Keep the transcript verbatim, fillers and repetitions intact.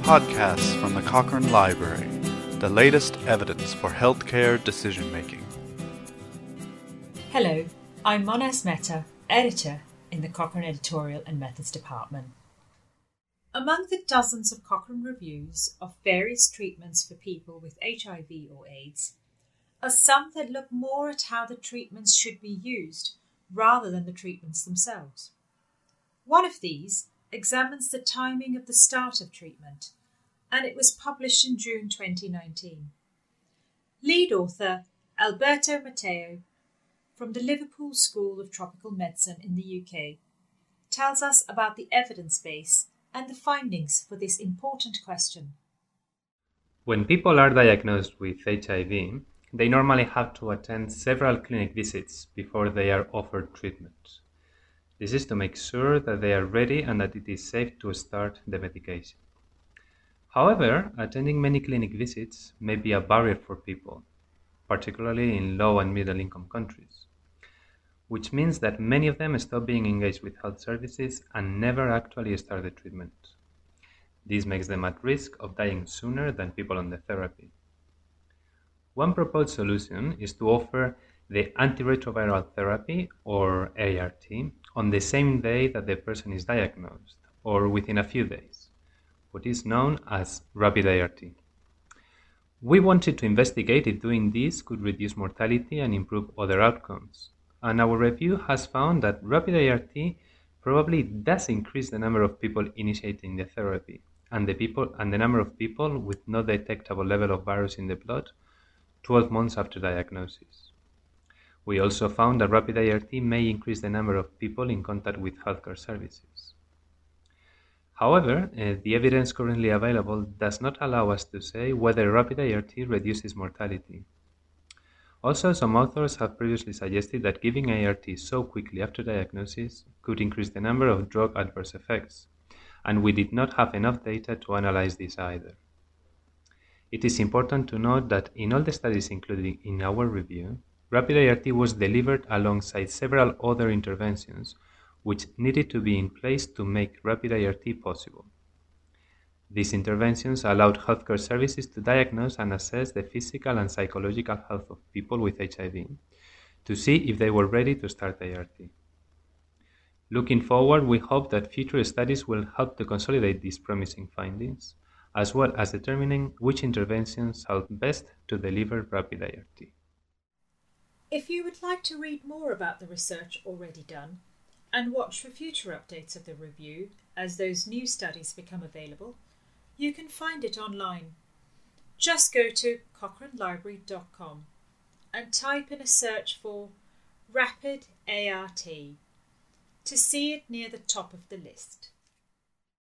podcasts from the Cochrane Library, the latest evidence for healthcare decision-making. Hello, I'm Monas Mehta, editor in the Cochrane Editorial and Methods Department. Among the dozens of Cochrane reviews of various treatments for people with H I V or AIDS are some that look more at how the treatments should be used rather than the treatments themselves. One of these examines the timing of the start of treatment, and it was published in June twenty nineteen. Lead author Alberto Matteo from the Liverpool School of Tropical Medicine in the U K tells us about the evidence base and the findings for this important question. When people are diagnosed with H I V, they normally have to attend several clinic visits before they are offered treatment. This is to make sure that they are ready and that it is safe to start the medication. However, attending many clinic visits may be a barrier for people, particularly in low and middle income countries, which means that many of them stop being engaged with health services and never actually start the treatment. This makes them at risk of dying sooner than people on the therapy. One proposed solution is to offer the antiretroviral therapy, or A R T, on the same day that the person is diagnosed, or within a few days, what is known as rapid A R T. We wanted to investigate if doing this could reduce mortality and improve other outcomes, and our review has found that rapid A R T probably does increase the number of people initiating the therapy, and the people and the number of people with no detectable level of virus in the blood twelve months after diagnosis. We also found that rapid A R T may increase the number of people in contact with healthcare services. However, uh, the evidence currently available does not allow us to say whether rapid A R T reduces mortality. Also, some authors have previously suggested that giving A R T so quickly after diagnosis could increase the number of drug adverse effects, and we did not have enough data to analyze this either. It is important to note that in all the studies included in our review, rapid A R T was delivered alongside several other interventions which needed to be in place to make rapid A R T possible. These interventions allowed healthcare services to diagnose and assess the physical and psychological health of people with H I V to see if they were ready to start A R T. Looking forward, we hope that future studies will help to consolidate these promising findings, as well as determining which interventions help best to deliver rapid A R T. If you would like to read more about the research already done and watch for future updates of the review as those new studies become available, you can find it online. Just go to cochrane library dot com and type in a search for Rapid A R T to see it near the top of the list.